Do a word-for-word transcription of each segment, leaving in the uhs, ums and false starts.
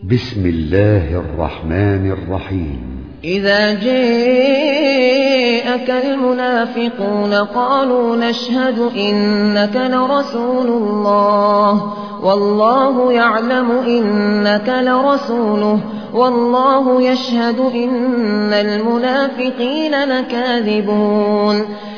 بسم الله الرحمن الرحيم. إذا جاءك المنافقون قالوا نشهد إنك لرسول الله والله يعلم إنك لرسوله والله يشهد إن المنافقين لكاذبون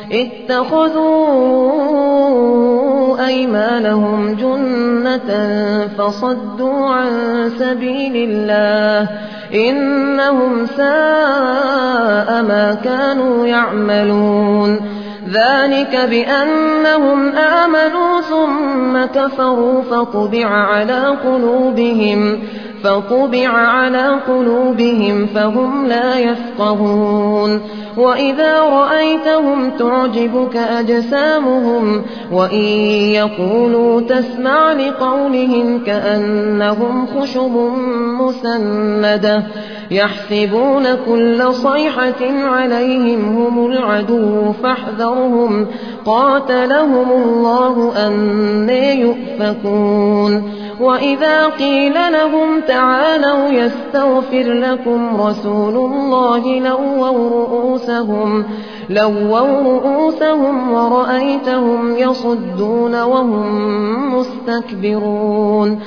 اتخذوا أيمانهم جنة فصدوا عن سبيل الله إنهم ساء ما كانوا يعملون ذلك بأنهم آمنوا ثم كفروا فطبع على قلوبهم فطبع على قلوبهم فهم لا يفقهون وإذا رأيتهم تعجبك أجسامهم وإن يقولوا تسمع لقولهم كأنهم خشب مسندة يحسبون كل صيحة عليهم هم العدو فاحذرهم قاتلهم الله أنى يؤفكون وإذا قيل لهم تعالوا يستغفر لكم رسول الله لووا رؤوسهم, لووا رؤوسهم ورأيتهم يصدون وهم مستكبرون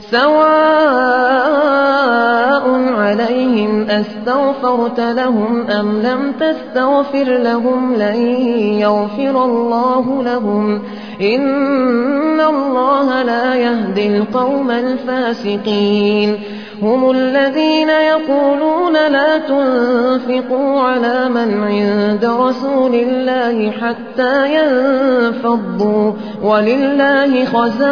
سواء عليهم أستغفرت لهم أم لم تستغفر لهم لن يغفر الله لهم إن الله لا يهدي القوم الفاسقين هم الذين يقولون لا تنفقوا على من عند رسول الله حتى ينفضوا ولله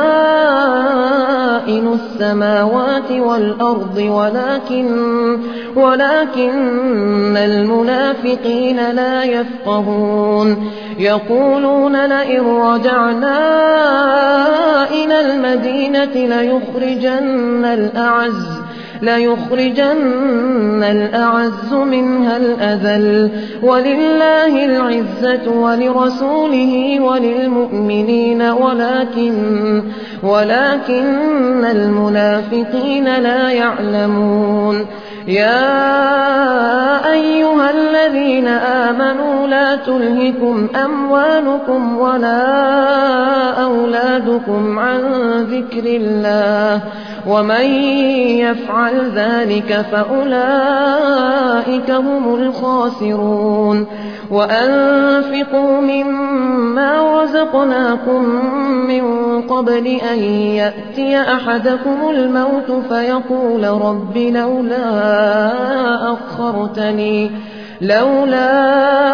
خزائن السماوات والأرض ولكن, ولكن المنافقين لا يفقهون يقولون لئن رجعنا إلى المدينة ليخرجن الأعز ليخرجن الأعز منها الأذل ولله العزة ولرسوله وللمؤمنين ولكن, ولكن المنافقين لا يعلمون يا أيها الذين آمنوا لا تلهكم أموالكم ولا أولادكم عن ذكر الله ومن يفعل ذلك فأولئك هم الخاسرون وأنفقوا مما رزقناكم من قبل أن يأتي أحدكم الموت فيقول رب لولا أخرتني لولا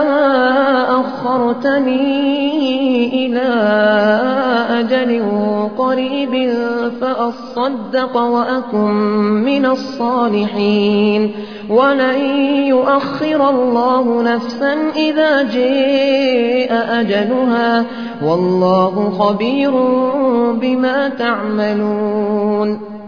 أخرتني إلى أجل قريب فأصدق وأكن من الصالحين ولن يؤخر الله نفسا إذا جاء أجلها والله خبير بما تعملون.